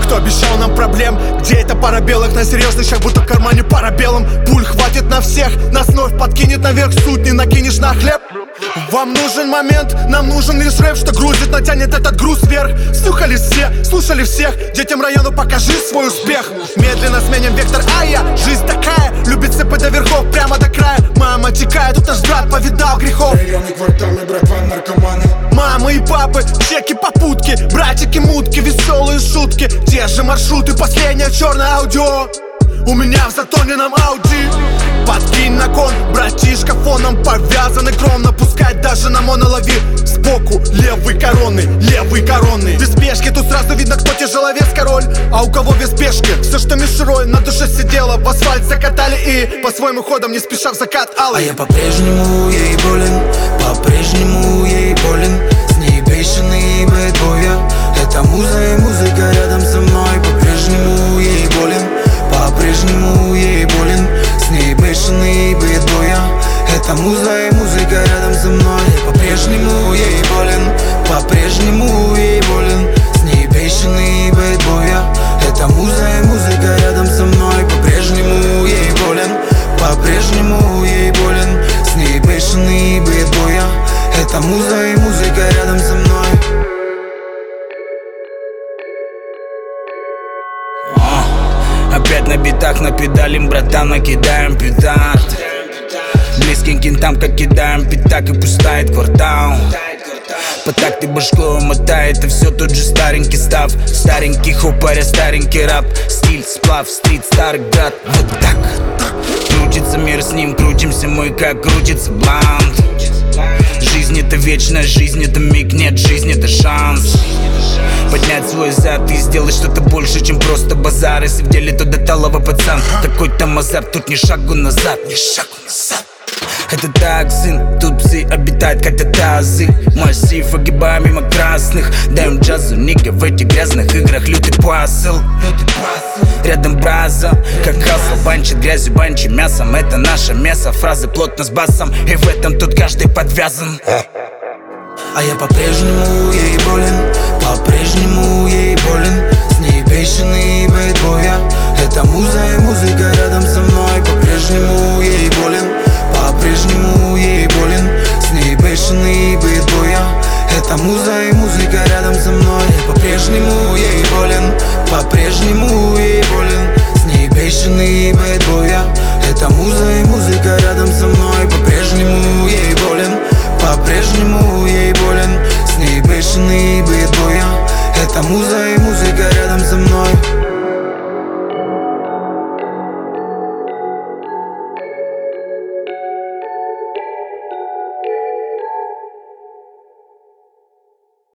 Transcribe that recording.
Кто обещал нам проблем? Где эта пара белых? На серьезный шаг, будто в кармане пара белым. Пуль хватит на всех, нас вновь подкинет наверх. Суть не накинешь на хлеб. Вам нужен момент, нам нужен лишь рэп, что грузит, натянет этот груз вверх. Слухали все, слушали всех, детям району покажи свой успех. Медленно сменим вектор, жизнь такая, любит сыпать до верхов, прямо до края. Мама текает, тут наш брат повидал грехов. Районный квартал и братва наркоманы. Мамы и папы, чеки, попутки, братики, мутки, веселые шутки. Те же маршруты, последнее черное аудио. У меня в затоненном Ауди. Подкинь на кон, братишка, фоном повязанный кровно. Пускай даже на монолови. Сбоку левый коронный. Без спешки, тут сразу видно, кто тяжеловес король. А у кого без спешки, все, что мишурой на душе сидело, в асфальт закатали и по-своему ходом, не спеша в закат алый. А я по-прежнему ей болен, по-прежнему ей болен. С ней бешеный бэтбоя. Это муза и музыка рядом со мной. По-прежнему ей болен, по-прежнему ей болен. С ней бешеный бэтбоя. Это муза и музыка рядом со мной. Я по-прежнему ей болен, по-прежнему ей болен. С ней бешеный бэтбоя. Это муза и музыка рядом со мной. По-прежнему ей болен, по-прежнему ей болен. С ней бешеный бэтбоя. Это муза и музыка рядом со мной. Опять на битах, на педалим, братан, накидаем петард. Близким кентам, как кидаем пятак, и пустает квартал. По такт и башкой мотает, это все тот же старенький став. Старенький хупаря, старенький рап. Стиль, сплав, стрит, старый град. Вот так крутится мир, с ним крутимся мы, как крутится блант. Жизнь это вечность, жизнь это миг, нет, жизнь это шанс. Поднять свой зад и сделать что-то больше, чем просто базар. Если в деле, то до талого, пацан. Такой там азарт, тут ни шагу назад, ни шагу назад. Это так, сын, тут псы обитают, хотят тазы. Массив, огибаем мимо красных. Даем джазу, нига, в этих грязных играх лютый пасл. Рядом браза, как хасл, банчит грязью, банчит мясом. Это наше мясо, фразы плотно с басом. И в этом тут каждый подвязан. А я по-прежнему ей болен, по-прежнему ей болен. С ней бешеный бэтбоя. Это муза и музыка рядом со мной. По-прежнему ей болен, по-прежнему ей болен. С ней бешеный бэтбоя. Это муза и музыка рядом со мной. Я по-прежнему ей болен, по-прежнему ей болен. С ней бешеный бэтбоя. Это муза и музыка рядом со мной. По-прежнему ей болен, по-прежнему ей болен. С ней бешеный бэтбоя. Это муза